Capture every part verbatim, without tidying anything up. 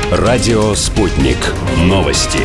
Радио «Спутник». Новости.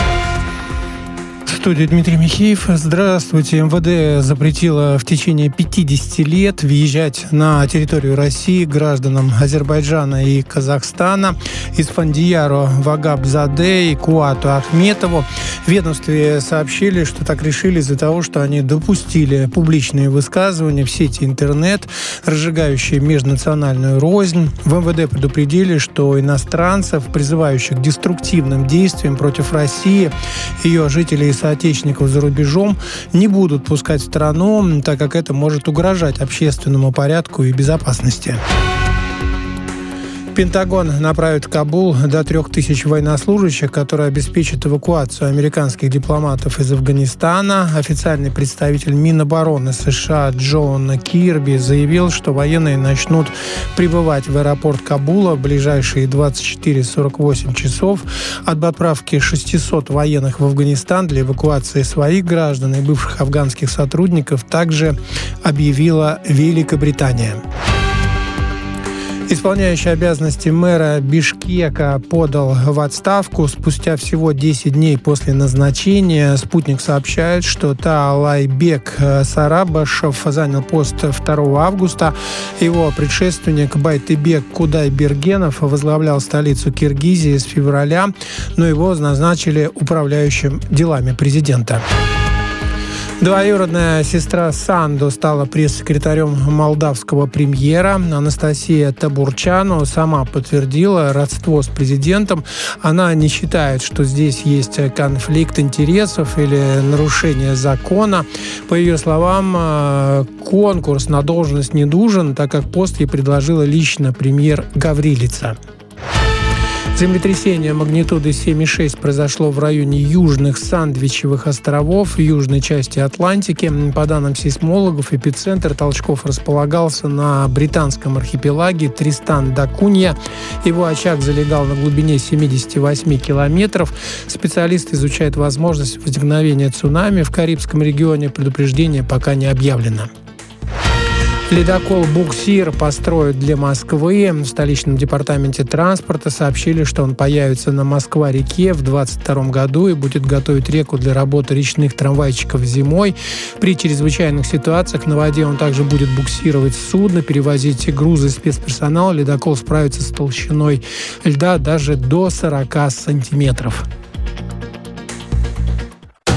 В студии Дмитрий Михеев. Здравствуйте. МВД запретило в течение пятидесяти лет въезжать на территорию России гражданам Азербайджана и Казахстана. Испандияру Вагабзаде и Куату Ахметову. В ведомстве сообщили, что так решили из-за того, что они допустили публичные высказывания в сети интернет, разжигающие межнациональную рознь. В МВД предупредили, что иностранцев, призывающих к деструктивным действиям против России, ее жителей и соотечественников за рубежом, не будут пускать в страну, так как это может угрожать общественному порядку и безопасности. Пентагон направит в Кабул до трех тысяч военнослужащих, которые обеспечат эвакуацию американских дипломатов из Афганистана. Официальный представитель Минобороны США Джон Кирби заявил, что военные начнут прибывать в аэропорт Кабула в ближайшие двадцать четыре - сорок восемь часов. Об отправке шестисот военных в Афганистан для эвакуации своих граждан и бывших афганских сотрудников также объявила Великобритания. Исполняющий обязанности мэра Бишкека подал в отставку спустя всего десять дней после назначения. «Спутник» сообщает, что Таалайбек Сарабашев занял пост второго августа. Его предшественник Байтыбек Кудайбергенов возглавлял столицу Киргизии с февраля, но его назначили управляющим делами президента. Двоюродная сестра Санду стала пресс-секретарем молдавского премьера. Анастасия Табурчану сама подтвердила родство с президентом. Она не считает, что здесь есть конфликт интересов или нарушение закона. По ее словам, конкурс на должность не нужен, так как пост ей предложила лично премьер Гаврилица. Землетрясение магнитудой семь и шесть произошло в районе Южных Сандвичевых островов в южной части Атлантики. По данным сейсмологов, эпицентр толчков располагался на британском архипелаге Тристан-да-Кунья. Его очаг залегал на глубине семьдесят восемь километров. Специалисты изучают возможность возникновения цунами в Карибском регионе. Предупреждение пока не объявлено. Ледокол «Буксир» построят для Москвы. В столичном департаменте транспорта сообщили, что он появится на Москва-реке в двадцать втором году и будет готовить реку для работы речных трамвайчиков зимой. При чрезвычайных ситуациях на воде он также будет буксировать судно, перевозить грузы и спецперсонал. Ледокол справится с толщиной льда даже до сорока сантиметров.